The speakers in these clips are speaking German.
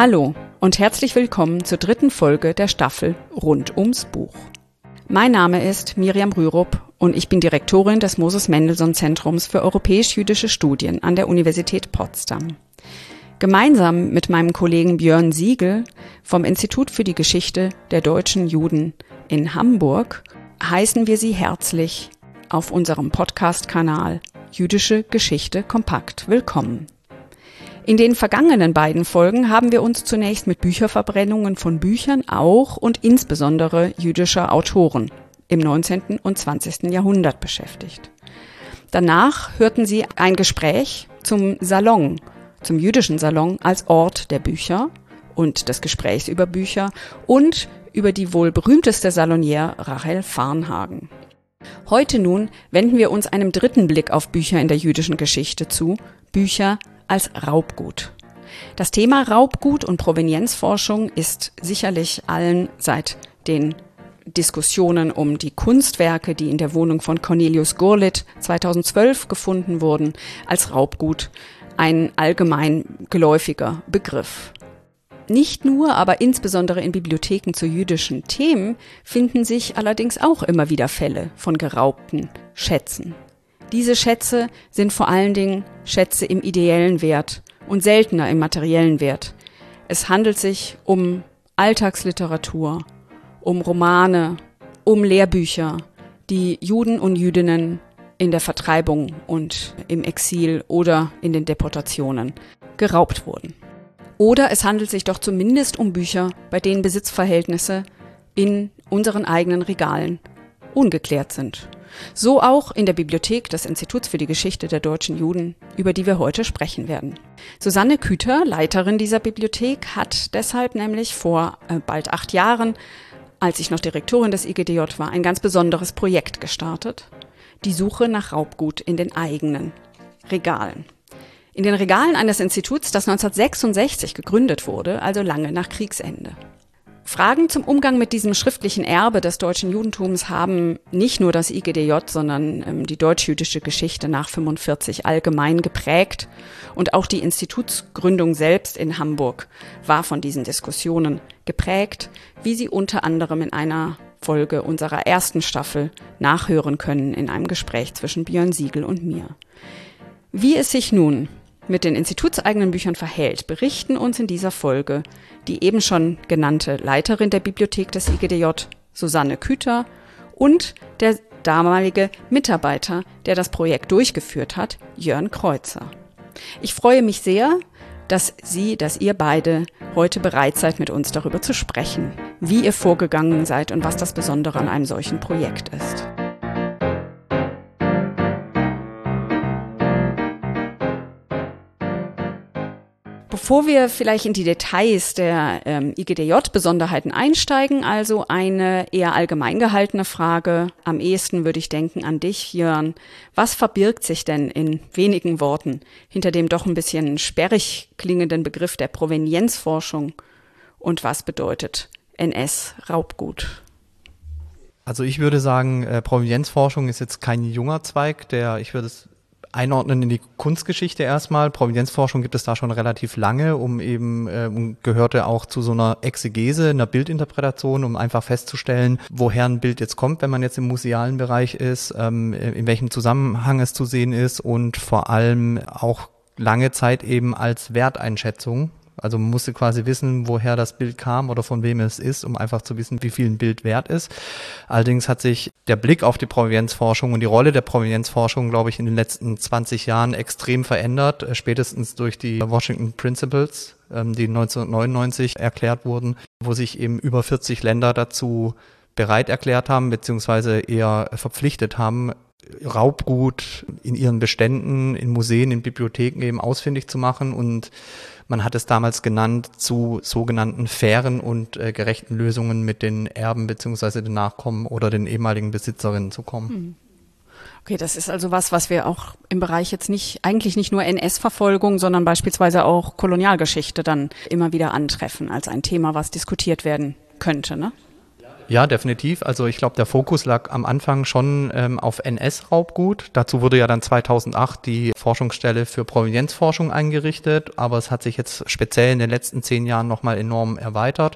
Hallo und herzlich willkommen zur 3. Folge der Staffel Rund ums Buch. Mein Name ist Miriam Rürup und ich bin Direktorin des Moses-Mendelssohn-Zentrums für europäisch-jüdische Studien an der Universität Potsdam. Gemeinsam mit meinem Kollegen Björn Siegel vom Institut für die Geschichte der deutschen Juden in Hamburg heißen wir Sie herzlich auf unserem Podcast-Kanal Jüdische Geschichte kompakt willkommen. In den vergangenen beiden Folgen haben wir uns zunächst mit Bücherverbrennungen von Büchern auch und insbesondere jüdischer Autoren im 19. und 20. Jahrhundert beschäftigt. Danach hörten Sie ein Gespräch zum Salon, zum jüdischen Salon als Ort der Bücher und des Gesprächs über Bücher und über die wohl berühmteste Salonière Rachel Varnhagen. Heute nun wenden wir uns einem dritten Blick auf Bücher in der jüdischen Geschichte zu, Bücher als Raubgut. Das Thema Raubgut und Provenienzforschung ist sicherlich allen seit den Diskussionen um die Kunstwerke, die in der Wohnung von Cornelius Gurlitt 2012 gefunden wurden, als Raubgut ein allgemein geläufiger Begriff. Nicht nur, aber insbesondere in Bibliotheken zu jüdischen Themen finden sich allerdings auch immer wieder Fälle von geraubten Schätzen. Diese Schätze sind vor allen Dingen Schätze im ideellen Wert und seltener im materiellen Wert. Es handelt sich um Alltagsliteratur, um Romane, um Lehrbücher, die Juden und Jüdinnen in der Vertreibung und im Exil oder in den Deportationen geraubt wurden. Oder es handelt sich doch zumindest um Bücher, bei denen Besitzverhältnisse in unseren eigenen Regalen ungeklärt sind. So auch in der Bibliothek des Instituts für die Geschichte der deutschen Juden, über die wir heute sprechen werden. Susanne Küter, Leiterin dieser Bibliothek, hat deshalb nämlich vor bald 8 Jahren, als ich noch Direktorin des IGDJ war, ein ganz besonderes Projekt gestartet: die Suche nach Raubgut in den eigenen Regalen. In den Regalen eines Instituts, das 1966 gegründet wurde, also lange nach Kriegsende. Fragen zum Umgang mit diesem schriftlichen Erbe des deutschen Judentums haben nicht nur das IGDJ, sondern die deutsch-jüdische Geschichte nach 1945 allgemein geprägt. Und auch die Institutsgründung selbst in Hamburg war von diesen Diskussionen geprägt, wie Sie unter anderem in einer Folge unserer ersten Staffel nachhören können in einem Gespräch zwischen Björn Siegel und mir. Wie es sich nun mit den institutseigenen Büchern verhält, berichten uns in dieser Folge die eben schon genannte Leiterin der Bibliothek des IGDJ, Susanne Küter, und der damalige Mitarbeiter, der das Projekt durchgeführt hat, Jörn Kreuzer. Ich freue mich sehr, dass ihr beide heute bereit seid, mit uns darüber zu sprechen, wie ihr vorgegangen seid und was das Besondere an einem solchen Projekt ist. Bevor wir vielleicht in die Details der IGDJ-Besonderheiten einsteigen, also eine eher allgemein gehaltene Frage. Am ehesten würde ich denken an dich, Jörn. Was verbirgt sich denn in wenigen Worten hinter dem doch ein bisschen sperrig klingenden Begriff der Provenienzforschung? Und was bedeutet NS-Raubgut? Also ich würde sagen, Provenienzforschung ist jetzt kein junger Zweig, ich würde es einordnen in die Kunstgeschichte erstmal. Provenienzforschung gibt es da schon relativ lange, gehörte auch zu so einer Exegese, einer Bildinterpretation, um einfach festzustellen, woher ein Bild jetzt kommt, wenn man jetzt im musealen Bereich ist, in welchem Zusammenhang es zu sehen ist und vor allem auch lange Zeit eben als Werteinschätzung. Also man musste quasi wissen, woher das Bild kam oder von wem es ist, um einfach zu wissen, wie viel ein Bild wert ist. Allerdings hat sich der Blick auf die Provenienzforschung und die Rolle der Provenienzforschung, glaube ich, in den letzten 20 Jahren extrem verändert, spätestens durch die Washington Principles, die 1999 erklärt wurden, wo sich eben über 40 Länder dazu bereit erklärt haben, beziehungsweise eher verpflichtet haben, Raubgut in ihren Beständen, in Museen, in Bibliotheken eben ausfindig zu machen, und man hat es damals genannt, zu sogenannten fairen und gerechten Lösungen mit den Erben bzw. den Nachkommen oder den ehemaligen Besitzerinnen zu kommen. Okay, das ist also was wir auch im Bereich jetzt eigentlich nicht nur NS-Verfolgung, sondern beispielsweise auch Kolonialgeschichte dann immer wieder antreffen als ein Thema, was diskutiert werden könnte, ne? Ja, definitiv. Also ich glaube, der Fokus lag am Anfang schon auf NS-Raubgut. Dazu wurde ja dann 2008 die Forschungsstelle für Provenienzforschung eingerichtet, aber es hat sich jetzt speziell in den letzten 10 Jahren nochmal enorm erweitert.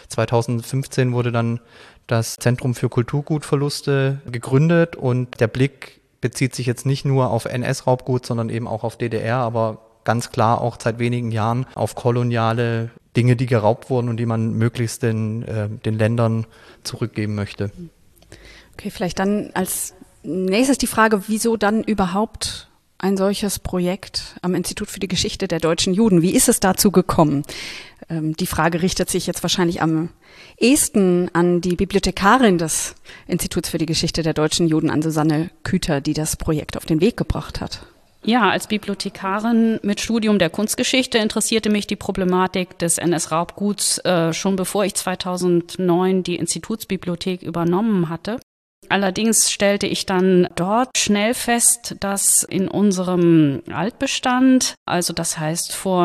2015 wurde dann das Zentrum für Kulturgutverluste gegründet und der Blick bezieht sich jetzt nicht nur auf NS-Raubgut, sondern eben auch auf DDR, aber ganz klar auch seit wenigen Jahren auf koloniale Dinge, die geraubt wurden und die man möglichst den Ländern zurückgeben möchte. Okay, vielleicht dann als nächstes die Frage, wieso dann überhaupt ein solches Projekt am Institut für die Geschichte der deutschen Juden? Wie ist es dazu gekommen? Die Frage richtet sich jetzt wahrscheinlich am ehesten an die Bibliothekarin des Instituts für die Geschichte der deutschen Juden, an Susanne Küter, die das Projekt auf den Weg gebracht hat. Ja, als Bibliothekarin mit Studium der Kunstgeschichte interessierte mich die Problematik des NS-Raubguts schon bevor ich 2009 die Institutsbibliothek übernommen hatte. Allerdings stellte ich dann dort schnell fest, dass in unserem Altbestand, also das heißt vor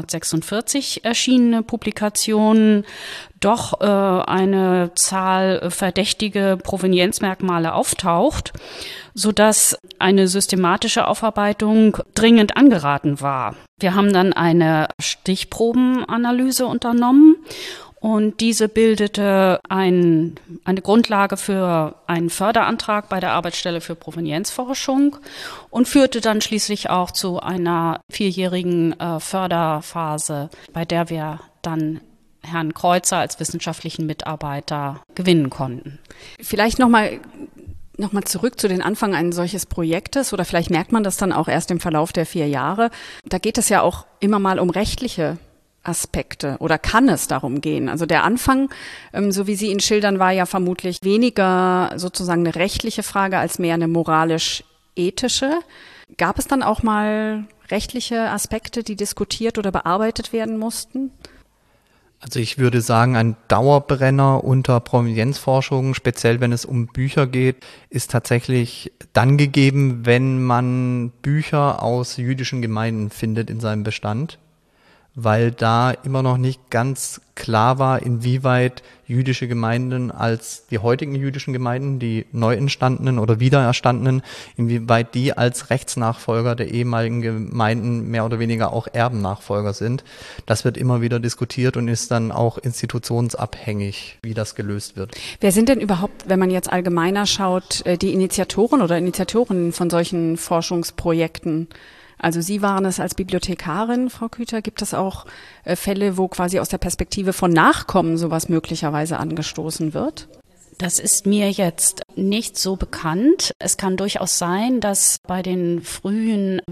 1946 erschienene Publikationen, doch eine Zahl verdächtige Provenienzmerkmale auftaucht, sodass eine systematische Aufarbeitung dringend angeraten war. Wir haben dann eine Stichprobenanalyse unternommen. Und diese bildete eine Grundlage für einen Förderantrag bei der Arbeitsstelle für Provenienzforschung und führte dann schließlich auch zu einer 4-jährigen Förderphase, bei der wir dann Herrn Kreuzer als wissenschaftlichen Mitarbeiter gewinnen konnten. Vielleicht nochmal zurück zu den Anfang eines solches Projektes, oder vielleicht merkt man das dann auch erst im Verlauf der 4 Jahre. Da geht es ja auch immer mal um rechtliche Aspekte, oder kann es darum gehen? Also der Anfang, so wie Sie ihn schildern, war ja vermutlich weniger sozusagen eine rechtliche Frage als mehr eine moralisch-ethische. Gab es dann auch mal rechtliche Aspekte, die diskutiert oder bearbeitet werden mussten? Also ich würde sagen, ein Dauerbrenner unter Provenienzforschung, speziell wenn es um Bücher geht, ist tatsächlich dann gegeben, wenn man Bücher aus jüdischen Gemeinden findet in seinem Bestand, weil da immer noch nicht ganz klar war, inwieweit jüdische Gemeinden als die heutigen jüdischen Gemeinden, die neu entstandenen oder wiedererstandenen, inwieweit die als Rechtsnachfolger der ehemaligen Gemeinden mehr oder weniger auch Erbennachfolger sind. Das wird immer wieder diskutiert und ist dann auch institutionsabhängig, wie das gelöst wird. Wer sind denn überhaupt, wenn man jetzt allgemeiner schaut, die Initiatoren oder Initiatorinnen von solchen Forschungsprojekten? Also Sie waren es als Bibliothekarin, Frau Küter. Gibt es auch Fälle, wo quasi aus der Perspektive von Nachkommen sowas möglicherweise angestoßen wird? Das ist mir jetzt nicht so bekannt. Es kann durchaus sein, dass bei den frühen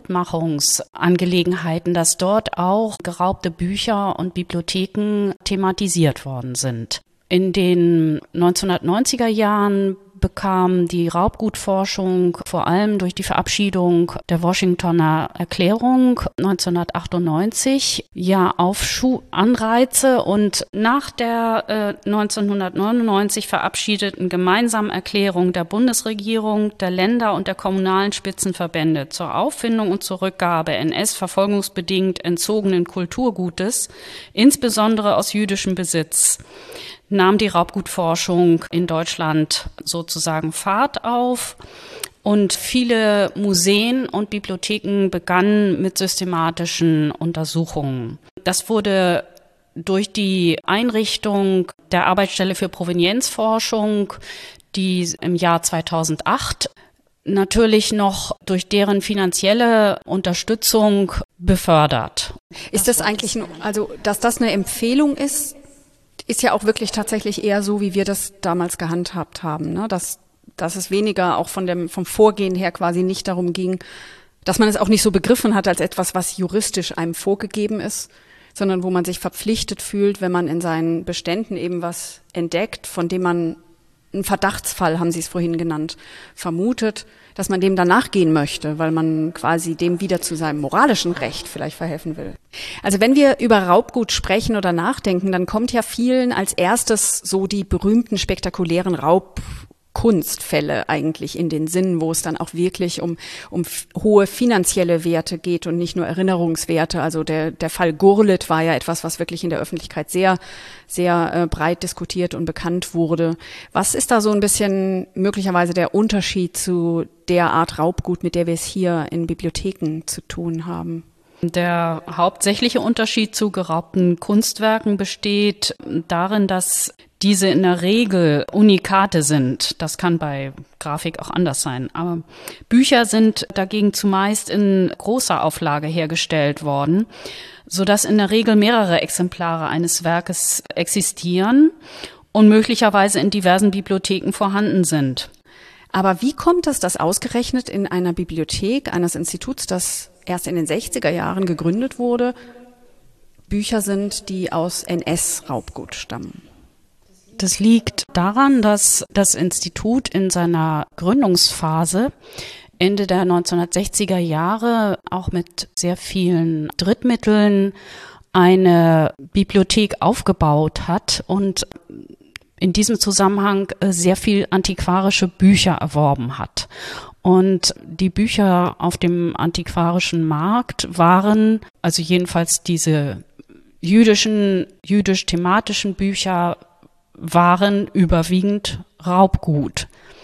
Wiedergutmachungsangelegenheiten, dass dort auch geraubte Bücher und Bibliotheken thematisiert worden sind. In den 1990er Jahren bekam die Raubgutforschung vor allem durch die Verabschiedung der Washingtoner Erklärung 1998 ja Anreize, und nach der 1999 verabschiedeten gemeinsamen Erklärung der Bundesregierung, der Länder und der kommunalen Spitzenverbände zur Auffindung und zur Rückgabe NS-verfolgungsbedingt entzogenen Kulturgutes, insbesondere aus jüdischem Besitz, nahm die Raubgutforschung in Deutschland sozusagen Fahrt auf und viele Museen und Bibliotheken begannen mit systematischen Untersuchungen. Das wurde durch die Einrichtung der Arbeitsstelle für Provenienzforschung, die im Jahr 2008 natürlich noch durch deren finanzielle Unterstützung befördert. Ist das eigentlich, also dass das eine Empfehlung ist ja auch wirklich tatsächlich eher so, wie wir das damals gehandhabt haben, ne? Dass es weniger auch vom Vorgehen her quasi nicht darum ging, dass man es auch nicht so begriffen hat als etwas, was juristisch einem vorgegeben ist, sondern wo man sich verpflichtet fühlt, wenn man in seinen Beständen eben was entdeckt, von dem man einen Verdachtsfall, haben Sie es vorhin genannt, vermutet, dass man dem danach gehen möchte, weil man quasi dem wieder zu seinem moralischen Recht vielleicht verhelfen will. Also wenn wir über Raubgut sprechen oder nachdenken, dann kommt ja vielen als erstes so die berühmten, spektakulären Kunstfälle eigentlich in den Sinn, wo es dann auch wirklich um hohe finanzielle Werte geht und nicht nur Erinnerungswerte. Also der Fall Gurlitt war ja etwas, was wirklich in der Öffentlichkeit sehr, sehr breit diskutiert und bekannt wurde. Was ist da so ein bisschen möglicherweise der Unterschied zu der Art Raubgut, mit der wir es hier in Bibliotheken zu tun haben? Der hauptsächliche Unterschied zu geraubten Kunstwerken besteht darin, dass diese in der Regel Unikate sind. Das kann bei Grafik auch anders sein. Aber Bücher sind dagegen zumeist in großer Auflage hergestellt worden, sodass in der Regel mehrere Exemplare eines Werkes existieren und möglicherweise in diversen Bibliotheken vorhanden sind. Aber wie kommt es, dass ausgerechnet in einer Bibliothek eines Instituts, das erst in den 60er Jahren gegründet wurde, Bücher sind, die aus NS-Raubgut stammen? Das liegt daran, dass das Institut in seiner Gründungsphase Ende der 1960er Jahre auch mit sehr vielen Drittmitteln eine Bibliothek aufgebaut hat und in diesem Zusammenhang sehr viel antiquarische Bücher erworben hat. Und die Bücher auf dem antiquarischen Markt waren, also jedenfalls diese jüdisch-thematischen Bücher, waren überwiegend Raubgut.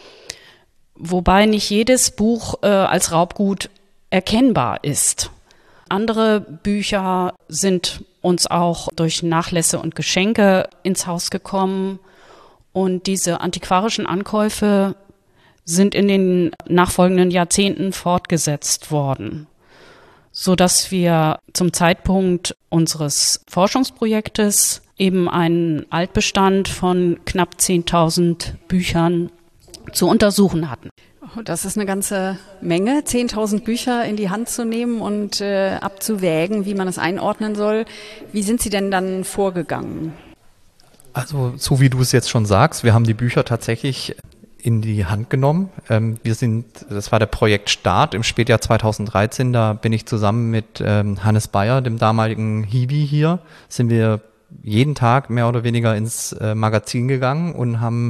Wobei nicht jedes Buch als Raubgut erkennbar ist. Andere Bücher sind uns auch durch Nachlässe und Geschenke ins Haus gekommen. Und diese antiquarischen Ankäufe sind in den nachfolgenden Jahrzehnten fortgesetzt worden, sodass wir zum Zeitpunkt unseres Forschungsprojektes eben einen Altbestand von knapp 10.000 Büchern zu untersuchen hatten. Das ist eine ganze Menge, 10.000 Bücher in die Hand zu nehmen und abzuwägen, wie man es einordnen soll. Wie sind Sie denn dann vorgegangen? Also so wie du es jetzt schon sagst, wir haben die Bücher tatsächlich in die Hand genommen. Das war der Projektstart im Spätjahr 2013, da bin ich zusammen mit Hannes Bayer, dem damaligen Hiwi hier, sind wir jeden Tag mehr oder weniger ins Magazin gegangen und haben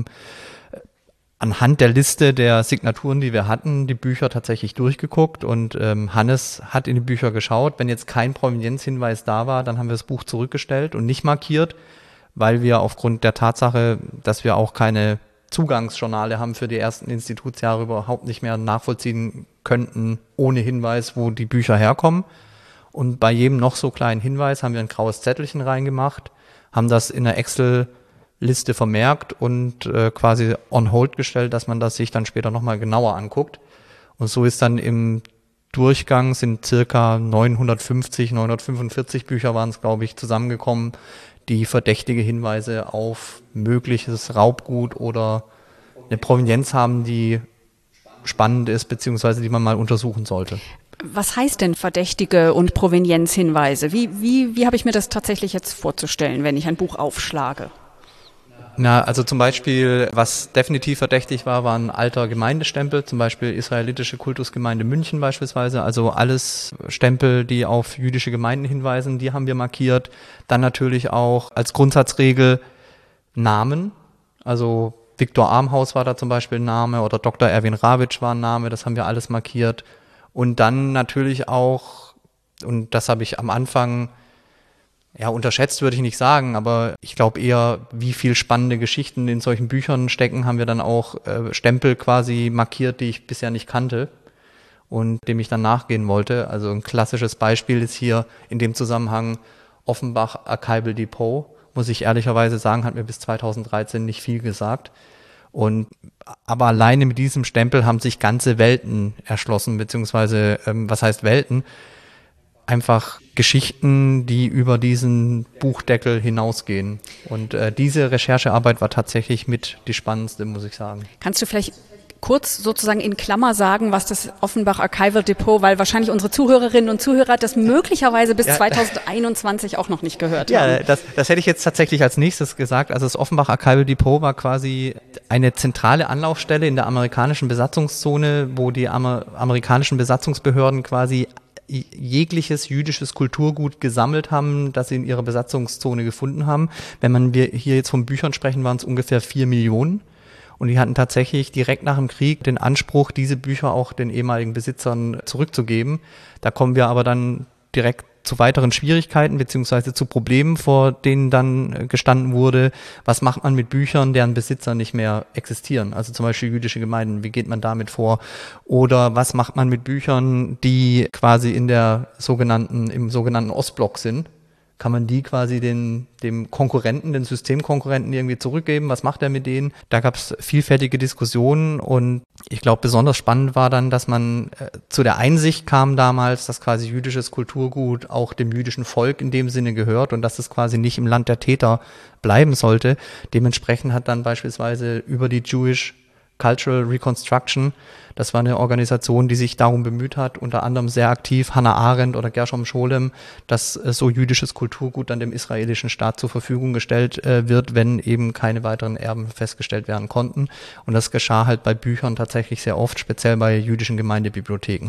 anhand der Liste der Signaturen, die wir hatten, die Bücher tatsächlich durchgeguckt und Hannes hat in die Bücher geschaut. Wenn jetzt kein Provenienzhinweis da war, dann haben wir das Buch zurückgestellt und nicht markiert, weil wir aufgrund der Tatsache, dass wir auch keine Zugangsjournale haben für die ersten Institutsjahre, überhaupt nicht mehr nachvollziehen könnten ohne Hinweis, wo die Bücher herkommen. Und bei jedem noch so kleinen Hinweis haben wir ein graues Zettelchen reingemacht, haben das in der Excel-Liste vermerkt und quasi on hold gestellt, dass man das sich dann später nochmal genauer anguckt. Und so ist dann im Durchgang sind circa 945 Bücher waren es, glaube ich, zusammengekommen, die verdächtige Hinweise auf mögliches Raubgut oder eine Provenienz haben, die spannend ist, beziehungsweise die man mal untersuchen sollte. Was heißt denn verdächtige und Provenienzhinweise? Wie habe ich mir das tatsächlich jetzt vorzustellen, wenn ich ein Buch aufschlage? Na, also zum Beispiel, was definitiv verdächtig war, war ein alter Gemeindestempel, zum Beispiel Israelitische Kultusgemeinde München beispielsweise, also alles Stempel, die auf jüdische Gemeinden hinweisen, die haben wir markiert. Dann natürlich auch als Grundsatzregel Namen, also Viktor Armhaus war da zum Beispiel ein Name oder Dr. Erwin Rawitsch war ein Name, das haben wir alles markiert. Und dann natürlich auch, und das habe ich am Anfang ja, unterschätzt würde ich nicht sagen, aber ich glaube eher, wie viel spannende Geschichten in solchen Büchern stecken, haben wir dann auch Stempel quasi markiert, die ich bisher nicht kannte und dem ich dann nachgehen wollte. Also ein klassisches Beispiel ist hier in dem Zusammenhang Offenbach Archival Depot. Muss ich ehrlicherweise sagen, hat mir bis 2013 nicht viel gesagt. Aber alleine mit diesem Stempel haben sich ganze Welten erschlossen, beziehungsweise, was heißt Welten? Einfach Geschichten, die über diesen Buchdeckel hinausgehen. Und diese Recherchearbeit war tatsächlich mit die spannendste, muss ich sagen. Kannst du vielleicht kurz sozusagen in Klammer sagen, was das Offenbach Archival Depot, weil wahrscheinlich unsere Zuhörerinnen und Zuhörer das möglicherweise bis 2021 auch noch nicht gehört haben. Ja, das hätte ich jetzt tatsächlich als nächstes gesagt. Also das Offenbach Archival Depot war quasi eine zentrale Anlaufstelle in der amerikanischen Besatzungszone, wo die amerikanischen Besatzungsbehörden quasi jegliches jüdisches Kulturgut gesammelt haben, das sie in ihrer Besatzungszone gefunden haben. Wenn wir hier jetzt von Büchern sprechen, waren es ungefähr 4 Millionen. Und die hatten tatsächlich direkt nach dem Krieg den Anspruch, diese Bücher auch den ehemaligen Besitzern zurückzugeben. Da kommen wir aber dann direkt zu weiteren Schwierigkeiten beziehungsweise zu Problemen, vor denen dann gestanden wurde. Was macht man mit Büchern, deren Besitzer nicht mehr existieren? Also zum Beispiel jüdische Gemeinden, wie geht man damit vor? Oder was macht man mit Büchern, die quasi im sogenannten Ostblock sind? Kann man die quasi dem Konkurrenten, den Systemkonkurrenten irgendwie zurückgeben? Was macht er mit denen? Da gab es vielfältige Diskussionen und ich glaube, besonders spannend war dann, dass man zu der Einsicht kam damals, dass quasi jüdisches Kulturgut auch dem jüdischen Volk in dem Sinne gehört und dass es quasi nicht im Land der Täter bleiben sollte. Dementsprechend hat dann beispielsweise über die Jewish Cultural Reconstruction, das war eine Organisation, die sich darum bemüht hat, unter anderem sehr aktiv Hannah Arendt oder Gershom Scholem, dass so jüdisches Kulturgut dann dem israelischen Staat zur Verfügung gestellt wird, wenn eben keine weiteren Erben festgestellt werden konnten. Und das geschah halt bei Büchern tatsächlich sehr oft, speziell bei jüdischen Gemeindebibliotheken.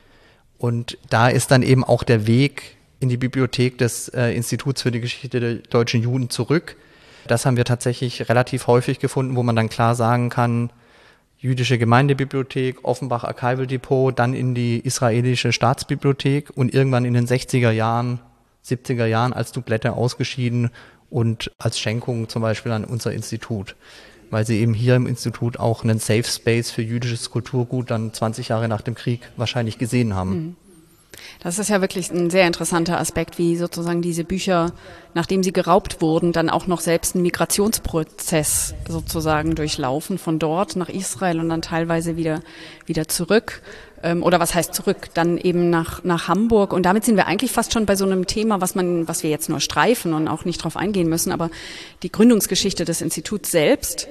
Und da ist dann eben auch der Weg in die Bibliothek des Instituts für die Geschichte der deutschen Juden zurück. Das haben wir tatsächlich relativ häufig gefunden, wo man dann klar sagen kann, jüdische Gemeindebibliothek, Offenbach Archival Depot, dann in die israelische Staatsbibliothek und irgendwann in den 60er Jahren, 70er Jahren als Dublette ausgeschieden und als Schenkung zum Beispiel an unser Institut, weil sie eben hier im Institut auch einen Safe Space für jüdisches Kulturgut dann 20 Jahre nach dem Krieg wahrscheinlich gesehen haben. Das ist ja wirklich ein sehr interessanter Aspekt, wie sozusagen diese Bücher, nachdem sie geraubt wurden, dann auch noch selbst einen Migrationsprozess sozusagen durchlaufen, von dort nach Israel und dann teilweise wieder zurück. Oder was heißt zurück? Dann eben nach Hamburg. Und damit sind wir eigentlich fast schon bei so einem Thema, was wir jetzt nur streifen und auch nicht drauf eingehen müssen. Aber die Gründungsgeschichte des Instituts selbst,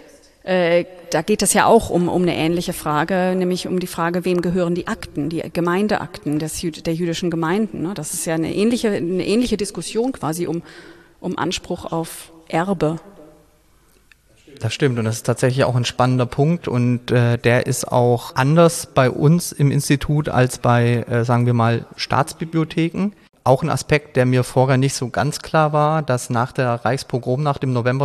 da geht es ja auch um eine ähnliche Frage, nämlich um die Frage, wem gehören die Akten, die Gemeindeakten der jüdischen Gemeinden. Ne? Das ist ja eine ähnliche Diskussion quasi um Anspruch auf Erbe. Das stimmt und das ist tatsächlich auch ein spannender Punkt und der ist auch anders bei uns im Institut als bei, sagen wir mal, Staatsbibliotheken. Auch ein Aspekt, der mir vorher nicht so ganz klar war, dass nach der Reichspogromnacht im November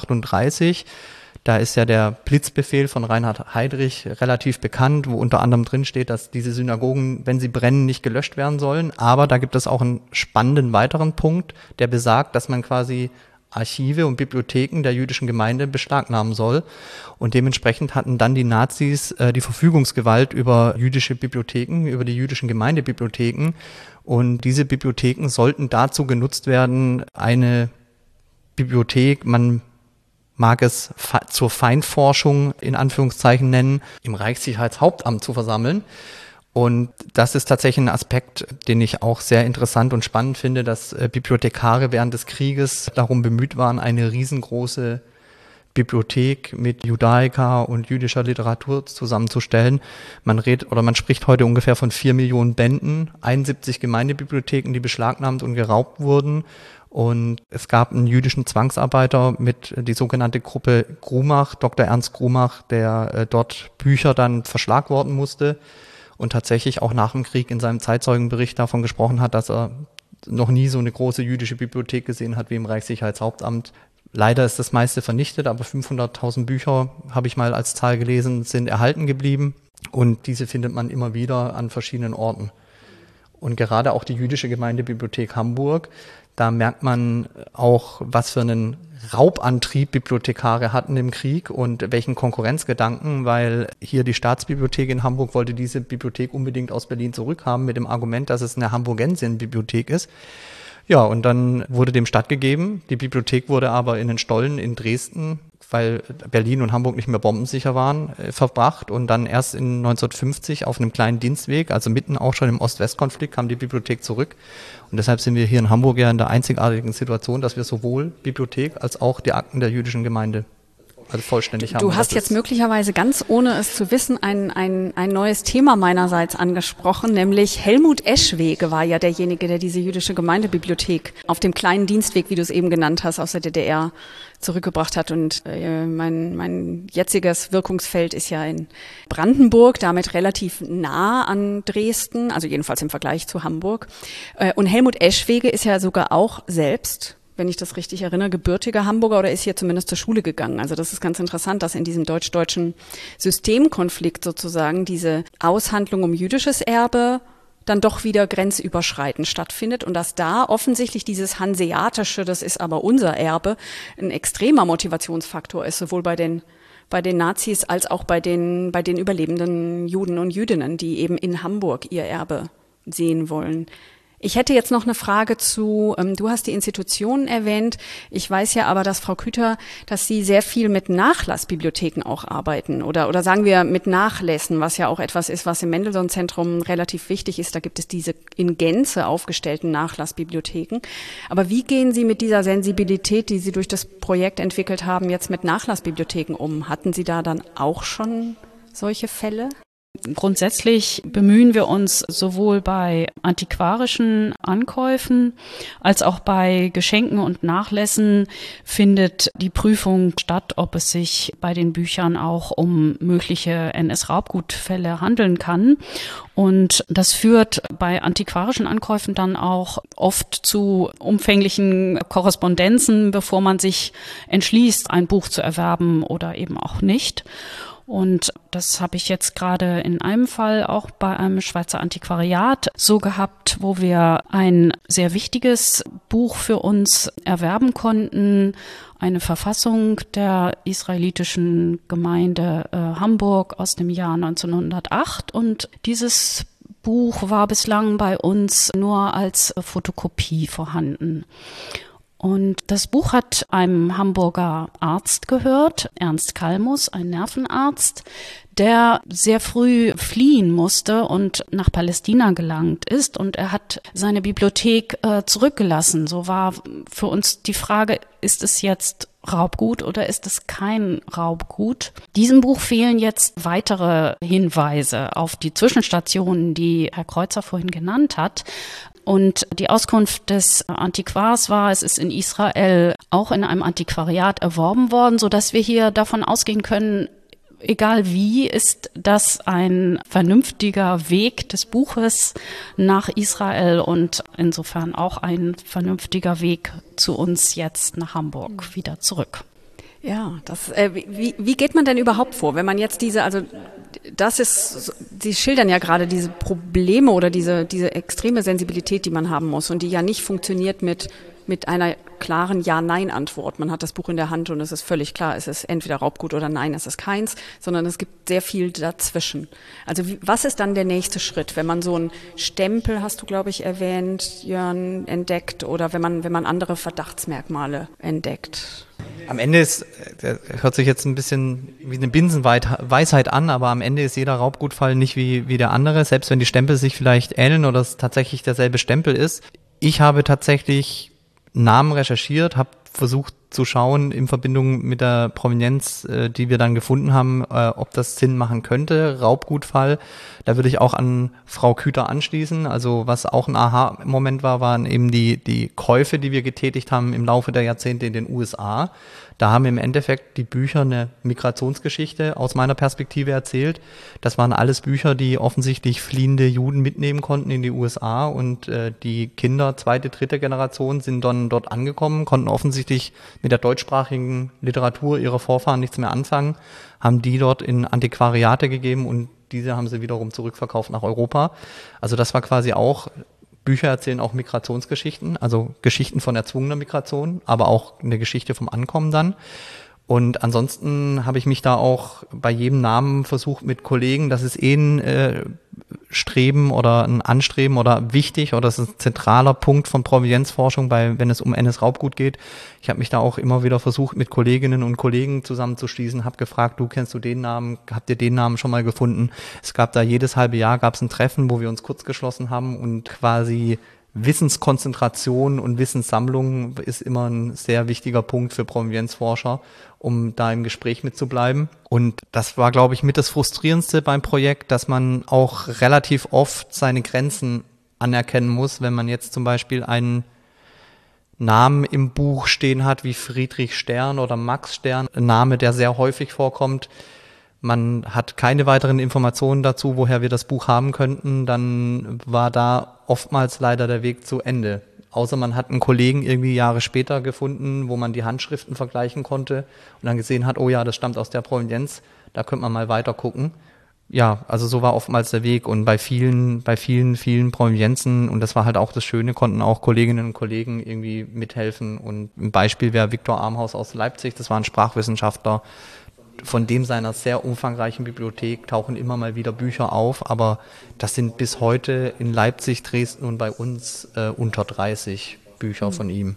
1938, da ist ja der Blitzbefehl von Reinhard Heydrich relativ bekannt, wo unter anderem drin steht, dass diese Synagogen, wenn sie brennen, nicht gelöscht werden sollen. Aber da gibt es auch einen spannenden weiteren Punkt, der besagt, dass man quasi Archive und Bibliotheken der jüdischen Gemeinde beschlagnahmen soll. Und dementsprechend hatten dann die Nazis die Verfügungsgewalt über jüdische Bibliotheken, über die jüdischen Gemeindebibliotheken. Und diese Bibliotheken sollten dazu genutzt werden, eine Bibliothek, man mag es zur Feindforschung in Anführungszeichen nennen, im Reichssicherheitshauptamt zu versammeln. Und das ist tatsächlich ein Aspekt, den ich auch sehr interessant und spannend finde, dass Bibliothekare während des Krieges darum bemüht waren, eine riesengroße Bibliothek mit Judaika und jüdischer Literatur zusammenzustellen. Man spricht heute ungefähr von 4 Millionen Bänden, 71 Gemeindebibliotheken, die beschlagnahmt und geraubt wurden. Und es gab einen jüdischen Zwangsarbeiter mit die sogenannte Gruppe Grumach, Dr. Ernst Grumach, der dort Bücher dann verschlagworten musste und tatsächlich auch nach dem Krieg in seinem Zeitzeugenbericht davon gesprochen hat, dass er noch nie so eine große jüdische Bibliothek gesehen hat wie im Reichssicherheitshauptamt. Leider ist das meiste vernichtet, aber 500.000 Bücher, habe ich mal als Zahl gelesen, sind erhalten geblieben und diese findet man immer wieder an verschiedenen Orten. Und gerade auch die jüdische Gemeindebibliothek Hamburg, da merkt man auch, was für einen Raubantrieb Bibliothekare hatten im Krieg und welchen Konkurrenzgedanken, weil hier die Staatsbibliothek in Hamburg wollte diese Bibliothek unbedingt aus Berlin zurückhaben mit dem Argument, dass es eine Hamburgensienbibliothek ist. Ja, und dann wurde dem stattgegeben. Die Bibliothek wurde aber in den Stollen in Dresden, weil Berlin und Hamburg nicht mehr bombensicher waren, verbracht. Und dann erst in 1950 auf einem kleinen Dienstweg, also mitten auch schon im Ost-West-Konflikt, kam die Bibliothek zurück. Und deshalb sind wir hier in Hamburg ja in der einzigartigen Situation, dass wir sowohl Bibliothek als auch die Akten der jüdischen Gemeinde vollständig haben. Du hast jetzt möglicherweise ganz ohne es zu wissen ein neues Thema meinerseits angesprochen, nämlich Helmut Eschwege war ja derjenige, der diese jüdische Gemeindebibliothek auf dem kleinen Dienstweg, wie du es eben genannt hast, aus der DDR zurückgebracht hat. Und mein jetziges Wirkungsfeld ist ja in Brandenburg, damit relativ nah an Dresden, also jedenfalls im Vergleich zu Hamburg. Und Helmut Eschwege ist ja sogar auch selbst wenn ich das richtig erinnere, gebürtiger Hamburger oder ist hier zumindest zur Schule gegangen. Also das ist ganz interessant, dass in diesem deutsch-deutschen Systemkonflikt sozusagen diese Aushandlung um jüdisches Erbe dann doch wieder grenzüberschreitend stattfindet und dass da offensichtlich dieses Hanseatische, das ist aber unser Erbe, ein extremer Motivationsfaktor ist, sowohl bei den Nazis als auch bei den überlebenden Juden und Jüdinnen, die eben in Hamburg ihr Erbe sehen wollen. Ich hätte jetzt noch eine Frage zu, du hast die Institutionen erwähnt. Ich weiß ja aber, dass Frau Küter, dass Sie sehr viel mit Nachlassbibliotheken auch arbeiten oder sagen wir mit Nachlässen, was ja auch etwas ist, was im Mendelssohn-Zentrum relativ wichtig ist. Da gibt es diese in Gänze aufgestellten Nachlassbibliotheken. Aber wie gehen Sie mit dieser Sensibilität, die Sie durch das Projekt entwickelt haben, jetzt mit Nachlassbibliotheken um? Hatten Sie da dann auch schon solche Fälle? Grundsätzlich bemühen wir uns sowohl bei antiquarischen Ankäufen als auch bei Geschenken und Nachlässen findet die Prüfung statt, ob es sich bei den Büchern auch um mögliche NS-Raubgutfälle handeln kann. Und das führt bei antiquarischen Ankäufen dann auch oft zu umfänglichen Korrespondenzen, bevor man sich entschließt, ein Buch zu erwerben oder eben auch nicht. Und das habe ich jetzt gerade in einem Fall auch bei einem Schweizer Antiquariat so gehabt, wo wir ein sehr wichtiges Buch für uns erwerben konnten, eine Verfassung der israelitischen Gemeinde Hamburg aus dem Jahr 1908. Und dieses Buch war bislang bei uns nur als Fotokopie vorhanden. Und das Buch hat einem Hamburger Arzt gehört, Ernst Kalmus, ein Nervenarzt, der sehr früh fliehen musste und nach Palästina gelangt ist. Und er hat seine Bibliothek zurückgelassen. So war für uns die Frage, ist es jetzt Raubgut oder ist es kein Raubgut? Diesem Buch fehlen jetzt weitere Hinweise auf die Zwischenstationen, die Herr Kreuzer vorhin genannt hat. Und die Auskunft des Antiquars war, es ist in Israel auch in einem Antiquariat erworben worden, sodass wir hier davon ausgehen können, egal wie, ist das ein vernünftiger Weg des Buches nach Israel und insofern auch ein vernünftiger Weg zu uns jetzt nach Hamburg wieder zurück. Ja, wie geht man denn überhaupt vor, wenn man jetzt Sie schildern ja gerade diese Probleme oder diese extreme Sensibilität, die man haben muss und die ja nicht funktioniert mit einer klaren Ja-Nein-Antwort. Man hat das Buch in der Hand und es ist völlig klar, es ist entweder Raubgut oder nein, es ist keins, sondern es gibt sehr viel dazwischen. Also was ist dann der nächste Schritt, wenn man so einen Stempel, hast du glaube ich erwähnt, Jörn, entdeckt oder wenn man andere Verdachtsmerkmale entdeckt? Am Ende hört sich jetzt ein bisschen wie eine Binsenweisheit an, aber am Ende ist jeder Raubgutfall nicht wie der andere, selbst wenn die Stempel sich vielleicht ähneln oder es tatsächlich derselbe Stempel ist. Ich habe tatsächlich Namen recherchiert, habe versucht zu schauen in Verbindung mit der Provenienz, die wir dann gefunden haben, ob das Sinn machen könnte, Raubgutfall. Da würde ich auch an Frau Küter anschließen. Also was auch ein Aha-Moment waren eben die Käufe, die wir getätigt haben im Laufe der Jahrzehnte in den USA. Da haben im Endeffekt die Bücher eine Migrationsgeschichte aus meiner Perspektive erzählt. Das waren alles Bücher, die offensichtlich fliehende Juden mitnehmen konnten in die USA und die Kinder, zweite, dritte Generation sind dann dort angekommen, konnten offensichtlich mit der deutschsprachigen Literatur ihrer Vorfahren nichts mehr anfangen, haben die dort in Antiquariate gegeben und diese haben sie wiederum zurückverkauft nach Europa. Also das war quasi auch, Bücher erzählen auch Migrationsgeschichten, also Geschichten von erzwungener Migration, aber auch eine Geschichte vom Ankommen dann. Und ansonsten habe ich mich da auch bei jedem Namen versucht mit Kollegen, das ist ein Streben oder ein Anstreben oder wichtig oder das ist ein zentraler Punkt von Provenienzforschung, wenn es um NS-Raubgut geht. Ich habe mich da auch immer wieder versucht, mit Kolleginnen und Kollegen zusammenzuschließen, habe gefragt, kennst du den Namen, habt ihr den Namen schon mal gefunden? Es gab da jedes halbe Jahr ein Treffen, wo wir uns kurz geschlossen haben und quasi Wissenskonzentration und Wissenssammlung ist immer ein sehr wichtiger Punkt für Provenienzforscher, um da im Gespräch mitzubleiben. Und das war, glaube ich, mit das Frustrierendste beim Projekt, dass man auch relativ oft seine Grenzen anerkennen muss, wenn man jetzt zum Beispiel einen Namen im Buch stehen hat, wie Friedrich Stern oder Max Stern, ein Name, der sehr häufig vorkommt. Man hat keine weiteren Informationen dazu, woher wir das Buch haben könnten, dann war da oftmals leider der Weg zu Ende. Außer man hat einen Kollegen irgendwie Jahre später gefunden, wo man die Handschriften vergleichen konnte und dann gesehen hat, oh ja, das stammt aus der Provenienz, da könnte man mal weiter gucken. Ja, also so war oftmals der Weg und bei vielen Provenienzen, und das war halt auch das Schöne, konnten auch Kolleginnen und Kollegen irgendwie mithelfen. Und ein Beispiel wäre Viktor Armhaus aus Leipzig, das war ein Sprachwissenschaftler. Von dem seiner sehr umfangreichen Bibliothek tauchen immer mal wieder Bücher auf, aber das sind bis heute in Leipzig, Dresden und bei uns unter 30 Bücher von ihm.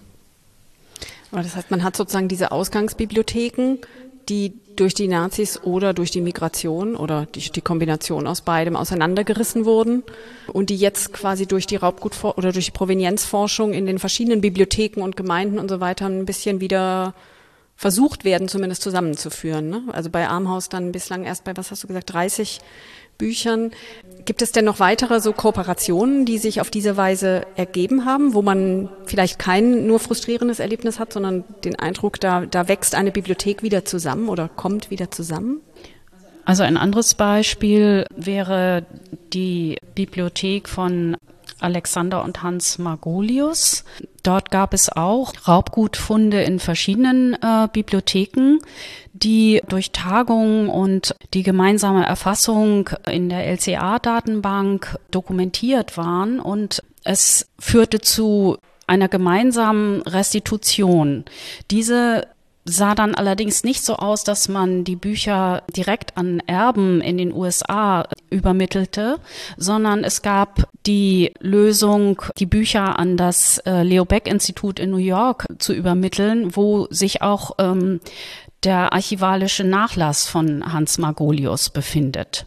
Aber das heißt, man hat sozusagen diese Ausgangsbibliotheken, die durch die Nazis oder durch die Migration oder die Kombination aus beidem auseinandergerissen wurden und die jetzt quasi durch die oder durch die Provenienzforschung in den verschiedenen Bibliotheken und Gemeinden und so weiter ein bisschen wieder versucht werden, zumindest zusammenzuführen. Ne? Also bei Armhaus dann bislang erst bei, was hast du gesagt, 30 Büchern. Gibt es denn noch weitere so Kooperationen, die sich auf diese Weise ergeben haben, wo man vielleicht kein nur frustrierendes Erlebnis hat, sondern den Eindruck, da wächst eine Bibliothek wieder zusammen oder kommt wieder zusammen? Also ein anderes Beispiel wäre die Bibliothek von Alexander und Hans Margolius. Dort gab es auch Raubgutfunde in verschiedenen Bibliotheken, die durch Tagungen und die gemeinsame Erfassung in der LCA-Datenbank dokumentiert waren, und es führte zu einer gemeinsamen Restitution. Diese sah dann allerdings nicht so aus, dass man die Bücher direkt an Erben in den USA übermittelte, sondern es gab die Lösung, die Bücher an das Leo Baeck-Institut in New York zu übermitteln, wo sich auch der archivalische Nachlass von Hans Margolius befindet.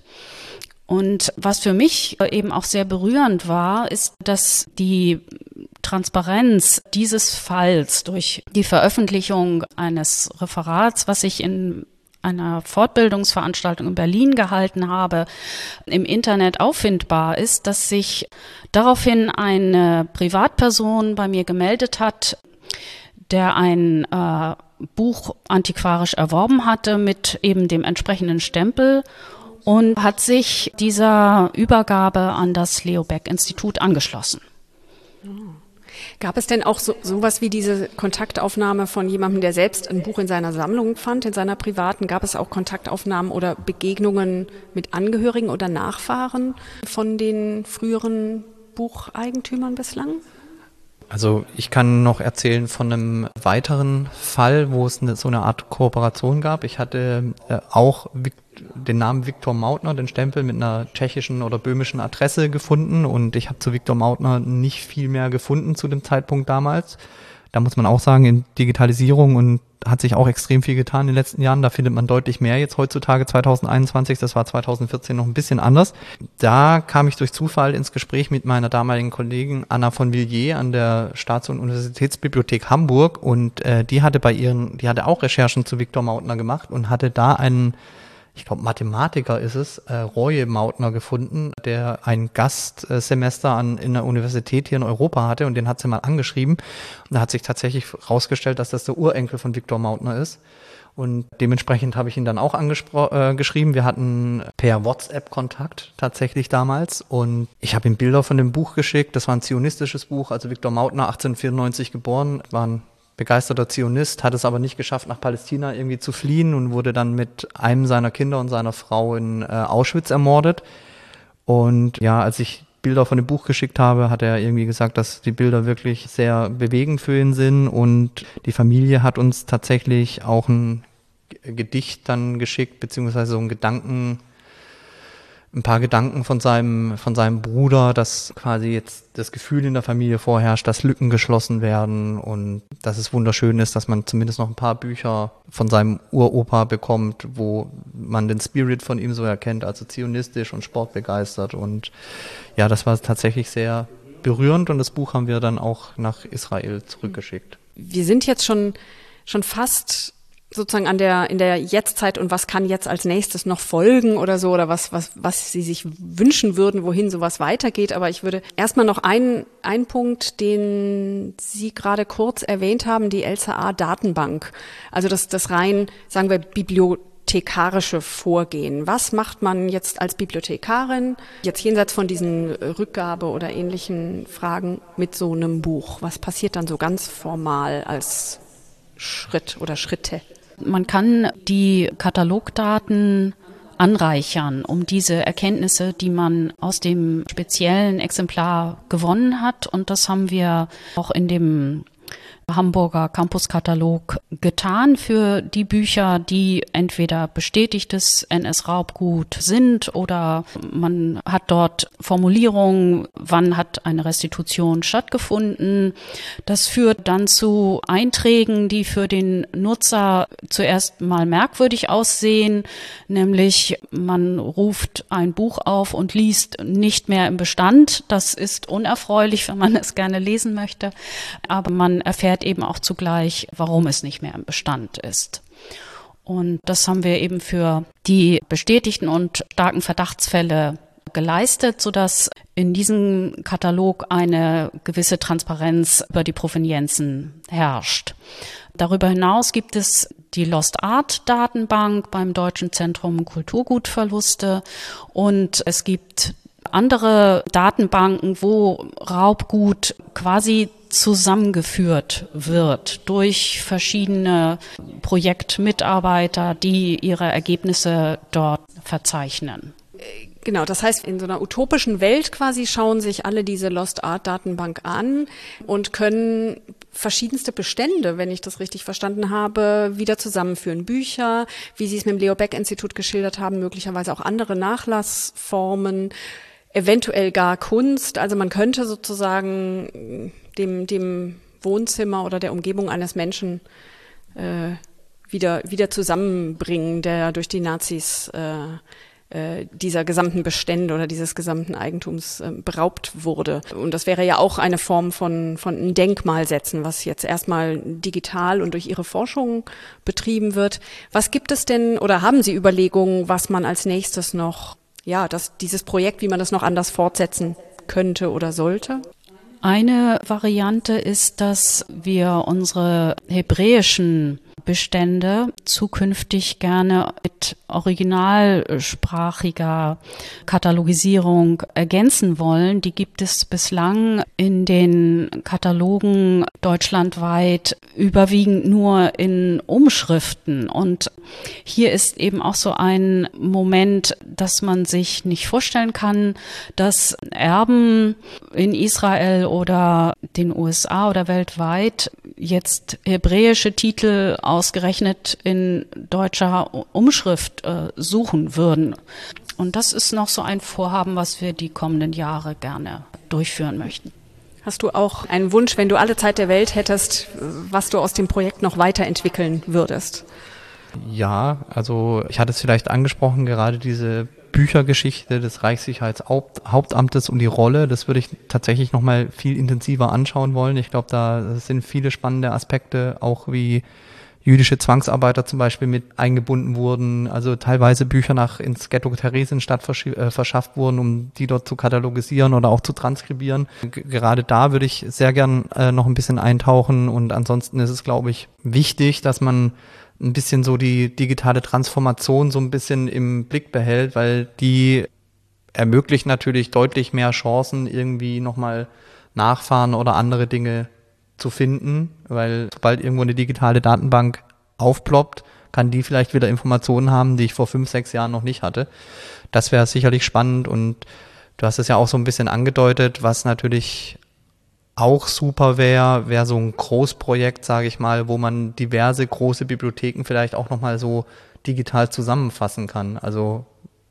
Und was für mich eben auch sehr berührend war, ist, dass die Transparenz dieses Falls durch die Veröffentlichung eines Referats, was ich in einer Fortbildungsveranstaltung in Berlin gehalten habe, im Internet auffindbar ist, dass sich daraufhin eine Privatperson bei mir gemeldet hat, der ein Buch antiquarisch erworben hatte mit eben dem entsprechenden Stempel und hat sich dieser Übergabe an das Leo Baeck-Institut angeschlossen. Gab es denn auch sowas wie diese Kontaktaufnahme von jemandem, der selbst ein Buch in seiner Sammlung fand, in seiner privaten? Gab es auch Kontaktaufnahmen oder Begegnungen mit Angehörigen oder Nachfahren von den früheren Bucheigentümern bislang? Also ich kann noch erzählen von einem weiteren Fall, wo es so eine Art Kooperation gab. Ich hatte auch den Namen Viktor Mautner, den Stempel mit einer tschechischen oder böhmischen Adresse gefunden, und ich habe zu Viktor Mautner nicht viel mehr gefunden zu dem Zeitpunkt damals. Da muss man auch sagen, in Digitalisierung und hat sich auch extrem viel getan in den letzten Jahren. Da findet man deutlich mehr jetzt heutzutage 2021. Das war 2014 noch ein bisschen anders. Da kam ich durch Zufall ins Gespräch mit meiner damaligen Kollegin Anna von Villiers an der Staats- und Universitätsbibliothek Hamburg, und die hatte auch Recherchen zu Viktor Mautner gemacht und hatte da einen, ich glaube Mathematiker ist es, Roye Mautner gefunden, der ein Gastsemester in der Universität hier in Europa hatte, und den hat sie mal angeschrieben. Und da hat sich tatsächlich herausgestellt, dass das der Urenkel von Viktor Mautner ist. Und dementsprechend habe ich ihn dann auch geschrieben. Wir hatten per WhatsApp Kontakt tatsächlich damals, und ich habe ihm Bilder von dem Buch geschickt. Das war ein zionistisches Buch, also Viktor Mautner, 1894 geboren, war ein begeisterter Zionist, hat es aber nicht geschafft, nach Palästina irgendwie zu fliehen und wurde dann mit einem seiner Kinder und seiner Frau in Auschwitz ermordet. Und ja, als ich Bilder von dem Buch geschickt habe, hat er irgendwie gesagt, dass die Bilder wirklich sehr bewegend für ihn sind, und die Familie hat uns tatsächlich auch ein Gedicht dann geschickt, beziehungsweise so ein paar Gedanken von seinem Bruder, dass quasi jetzt das Gefühl in der Familie vorherrscht, dass Lücken geschlossen werden und dass es wunderschön ist, dass man zumindest noch ein paar Bücher von seinem Uropa bekommt, wo man den Spirit von ihm so erkennt, also zionistisch und sportbegeistert. Und ja, das war tatsächlich sehr berührend, und das Buch haben wir dann auch nach Israel zurückgeschickt. Wir sind jetzt schon fast sozusagen in der Jetztzeit, und was kann jetzt als nächstes noch folgen oder so, oder was Sie sich wünschen würden, wohin sowas weitergeht. Aber ich würde erstmal noch einen Punkt, den Sie gerade kurz erwähnt haben, die LCA-Datenbank. Also das rein, sagen wir, bibliothekarische Vorgehen? Was macht man jetzt als Bibliothekarin, jetzt jenseits von diesen Rückgabe oder ähnlichen Fragen mit so einem Buch? Was passiert dann so ganz formal als Schritt oder Schritte? Man kann die Katalogdaten anreichern, um diese Erkenntnisse, die man aus dem speziellen Exemplar gewonnen hat. Und das haben wir auch in dem Hamburger Campus-Katalog getan für die Bücher, die entweder bestätigtes NS-Raubgut sind oder man hat dort Formulierungen, wann hat eine Restitution stattgefunden. Das führt dann zu Einträgen, die für den Nutzer zuerst mal merkwürdig aussehen, nämlich man ruft ein Buch auf und liest nicht mehr im Bestand. Das ist unerfreulich, wenn man es gerne lesen möchte, aber man erfährt eben auch zugleich, warum es nicht mehr im Bestand ist. Und das haben wir eben für die bestätigten und starken Verdachtsfälle geleistet, sodass in diesem Katalog eine gewisse Transparenz über die Provenienzen herrscht. Darüber hinaus gibt es die Lost Art Datenbank beim Deutschen Zentrum Kulturgutverluste und es gibt andere Datenbanken, wo Raubgut quasi zusammengeführt wird durch verschiedene Projektmitarbeiter, die ihre Ergebnisse dort verzeichnen. Genau, das heißt, in so einer utopischen Welt quasi schauen sich alle diese Lost Art Datenbank an und können verschiedenste Bestände, wenn ich das richtig verstanden habe, wieder zusammenführen. Bücher, wie Sie es mit dem Leo Baeck Institut geschildert haben, möglicherweise auch andere Nachlassformen, eventuell gar Kunst. Also man könnte sozusagen dem Wohnzimmer oder der Umgebung eines Menschen wieder zusammenbringen, der durch die Nazis dieser gesamten Bestände oder dieses gesamten Eigentums beraubt wurde. Und das wäre ja auch eine Form von einem Denkmal setzen, was jetzt erstmal digital und durch Ihre Forschung betrieben wird. Was gibt es denn oder haben Sie Überlegungen, was man als nächstes noch, dieses Projekt, wie man das noch anders fortsetzen könnte oder sollte? Eine Variante ist, dass wir unsere hebräischen Bestände zukünftig gerne mit originalsprachiger Katalogisierung ergänzen wollen. Die gibt es bislang in den Katalogen deutschlandweit überwiegend nur in Umschriften. Und hier ist eben auch so ein Moment, dass man sich nicht vorstellen kann, dass Erben in Israel oder den USA oder weltweit jetzt hebräische Titel ausgerechnet in deutscher Umschrift suchen würden. Und das ist noch so ein Vorhaben, was wir die kommenden Jahre gerne durchführen möchten. Hast du auch einen Wunsch, wenn du alle Zeit der Welt hättest, was du aus dem Projekt noch weiterentwickeln würdest? Ja, also ich hatte es vielleicht angesprochen, gerade diese Büchergeschichte des Reichssicherheitshauptamtes und die Rolle, das würde ich tatsächlich nochmal viel intensiver anschauen wollen. Ich glaube, da sind viele spannende Aspekte, auch wie jüdische Zwangsarbeiter zum Beispiel mit eingebunden wurden, also teilweise Bücher ins Ghetto Theresienstadt verschafft wurden, um die dort zu katalogisieren oder auch zu transkribieren. Gerade da würde ich sehr gern noch ein bisschen eintauchen und ansonsten ist es, glaube ich, wichtig, dass man ein bisschen so die digitale Transformation so ein bisschen im Blick behält, weil die ermöglicht natürlich deutlich mehr Chancen, irgendwie nochmal Nachfahren oder andere Dinge zu finden, weil sobald irgendwo eine digitale Datenbank aufploppt, kann die vielleicht wieder Informationen haben, die ich vor 5, 6 Jahren noch nicht hatte. Das wäre sicherlich spannend und du hast es ja auch so ein bisschen angedeutet, was natürlich auch super wäre so ein Großprojekt, sage ich mal, wo man diverse große Bibliotheken vielleicht auch nochmal so digital zusammenfassen kann. Also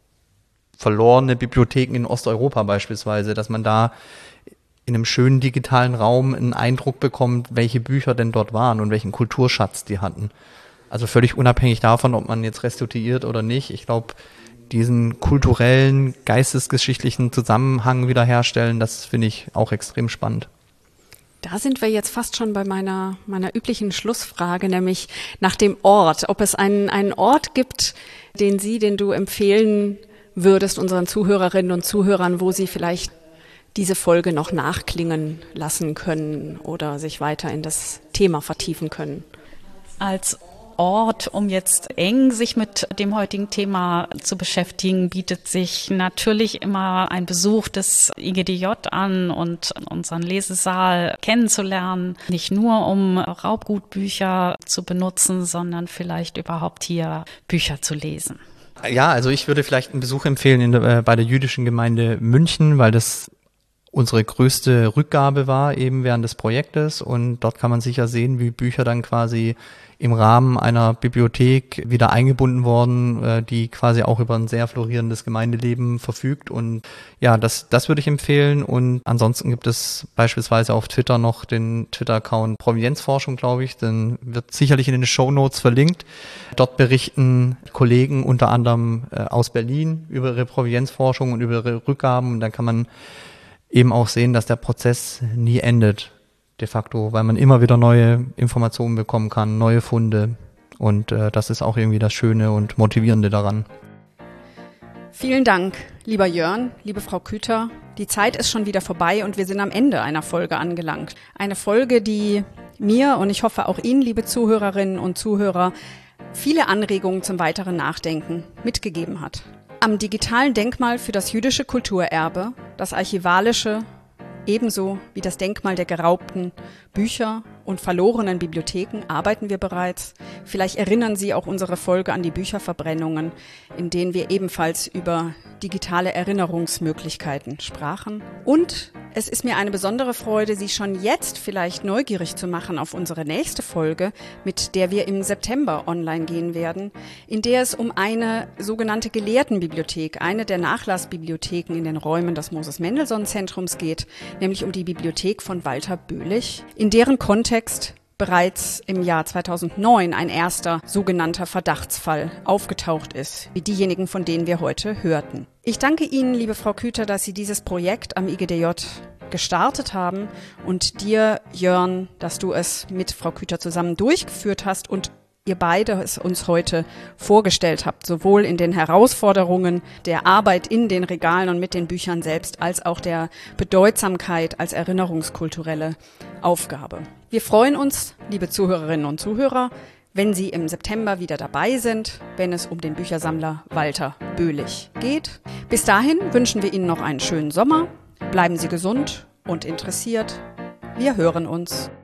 verlorene Bibliotheken in Osteuropa beispielsweise, dass man da in einem schönen digitalen Raum einen Eindruck bekommt, welche Bücher denn dort waren und welchen Kulturschatz die hatten. Also völlig unabhängig davon, ob man jetzt restituiert oder nicht. Ich glaube, diesen kulturellen, geistesgeschichtlichen Zusammenhang wiederherstellen, das finde ich auch extrem spannend. Da sind wir jetzt fast schon bei meiner üblichen Schlussfrage, nämlich nach dem Ort. Ob es einen Ort gibt, den du empfehlen würdest unseren Zuhörerinnen und Zuhörern, wo sie vielleicht diese Folge noch nachklingen lassen können oder sich weiter in das Thema vertiefen können. Als Ort, um jetzt eng sich mit dem heutigen Thema zu beschäftigen, bietet sich natürlich immer ein Besuch des IGDJ an und unseren Lesesaal kennenzulernen. Nicht nur, um Raubgutbücher zu benutzen, sondern vielleicht überhaupt hier Bücher zu lesen. Ja, also ich würde vielleicht einen Besuch empfehlen bei der jüdischen Gemeinde München, weil das unsere größte Rückgabe war eben während des Projektes, und dort kann man sicher sehen, wie Bücher dann quasi im Rahmen einer Bibliothek wieder eingebunden wurden, die quasi auch über ein sehr florierendes Gemeindeleben verfügt, und ja, das würde ich empfehlen. Und ansonsten gibt es beispielsweise auf Twitter noch den Twitter-Account Provenienzforschung, glaube ich, den wird sicherlich in den Shownotes verlinkt. Dort berichten Kollegen unter anderem aus Berlin über ihre Provenienzforschung und über ihre Rückgaben, und dann kann man eben auch sehen, dass der Prozess nie endet, de facto, weil man immer wieder neue Informationen bekommen kann, neue Funde, und das ist auch irgendwie das Schöne und Motivierende daran. Vielen Dank, lieber Jörn, liebe Frau Küter. Die Zeit ist schon wieder vorbei und wir sind am Ende einer Folge angelangt. Eine Folge, die mir und ich hoffe auch Ihnen, liebe Zuhörerinnen und Zuhörer, viele Anregungen zum weiteren Nachdenken mitgegeben hat. Am digitalen Denkmal für das jüdische Kulturerbe, das archivalische, ebenso wie das Denkmal der geraubten Bücher und verlorenen Bibliotheken arbeiten wir bereits. Vielleicht erinnern Sie auch unsere Folge an die Bücherverbrennungen, in denen wir ebenfalls über digitale Erinnerungsmöglichkeiten sprachen. Und es ist mir eine besondere Freude, Sie schon jetzt vielleicht neugierig zu machen auf unsere nächste Folge, mit der wir im September online gehen werden, in der es um eine sogenannte Gelehrtenbibliothek, eine der Nachlassbibliotheken in den Räumen des Moses-Mendelssohn-Zentrums geht, nämlich um die Bibliothek von Walter Böhlich, in deren Kontext bereits im Jahr 2009 ein erster sogenannter Verdachtsfall aufgetaucht ist, wie diejenigen, von denen wir heute hörten. Ich danke Ihnen, liebe Frau Küter, dass Sie dieses Projekt am IGDJ gestartet haben, und dir, Jörn, dass du es mit Frau Küter zusammen durchgeführt hast und ihr beide es uns heute vorgestellt habt, sowohl in den Herausforderungen der Arbeit in den Regalen und mit den Büchern selbst, als auch der Bedeutsamkeit als erinnerungskulturelle Aufgabe. Wir freuen uns, liebe Zuhörerinnen und Zuhörer, wenn Sie im September wieder dabei sind, wenn es um den Büchersammler Walter Böhlich geht. Bis dahin wünschen wir Ihnen noch einen schönen Sommer. Bleiben Sie gesund und interessiert. Wir hören uns.